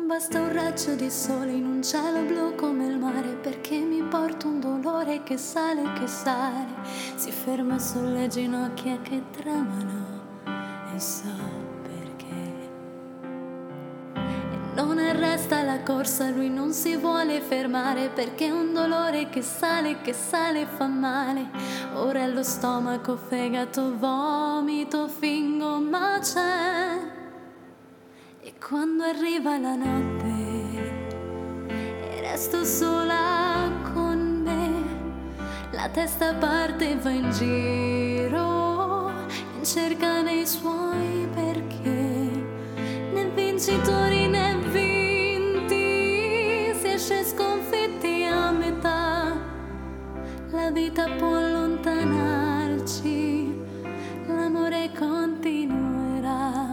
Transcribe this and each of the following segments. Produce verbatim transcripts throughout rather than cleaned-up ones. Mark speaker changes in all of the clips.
Speaker 1: basta un raggio di sole in un cielo blu come il mare, perché mi porto un dolore che sale, che sale, si ferma sulle ginocchia che tremano e so perché. E non arresta la corsa, lui non si vuole fermare, perché è un dolore che sale, che sale e fa male. Ora allo stomaco, fegato, vomito, fingo, ma c'è. E quando arriva la notte e resto sola con me, la testa parte e va in giro in cerca dei suoi perché. Né vincitori né vinti, si esce sconfitti a metà. La vita può allontanarci, l'amore continuerà.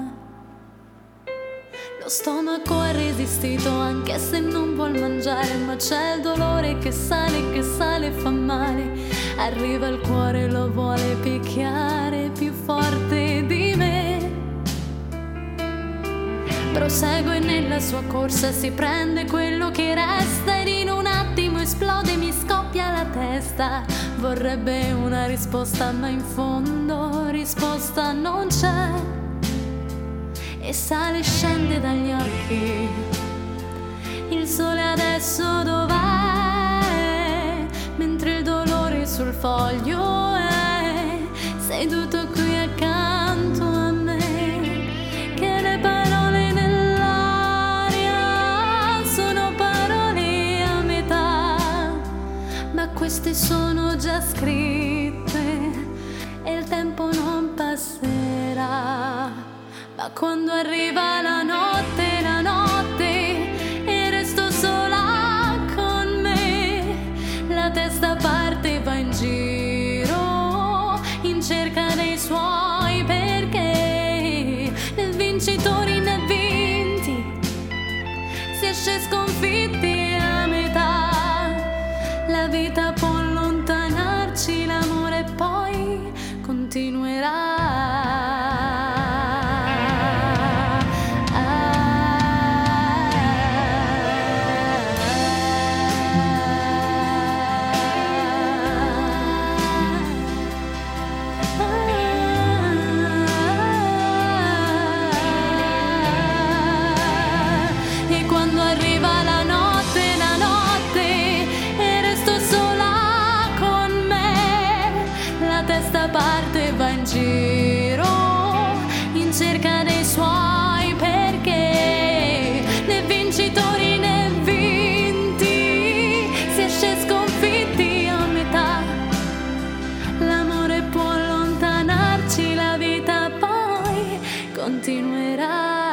Speaker 1: Lo stomaco ha resistito anche se non vuol mangiare, ma c'è il dolore che sale, che sale e fa male. Arriva il cuore, lo vuole picchiare più forte di me. Prosegue nella sua corsa, si prende quello che resta ed in un attimo esplode, mi scoppia la testa. Vorrebbe una risposta, ma in fondo risposta non c'è. E sale e scende dagli occhi, il sole adesso dov'è? Mentre il dolore sul foglio è seduto qui accanto a me. Che le parole nell'aria sono parole a metà, ma queste sono già scritte e il tempo non passerà. Ma quando arriva la notte, la notte, e resto sola con me, la testa parte e va in giro in cerca dei suoi perché. Né vincitori né vinti, si esce sconfitti a metà. La vita può allontanarci, l'amore poi continuerà. Quando arriva la notte, la notte, e resto sola con me, la testa parte e va in giro in cerca dei suoi perché. Né vincitori né vinti, si esce sconfitti a metà. L'amore può allontanarci, la vita poi continuerà.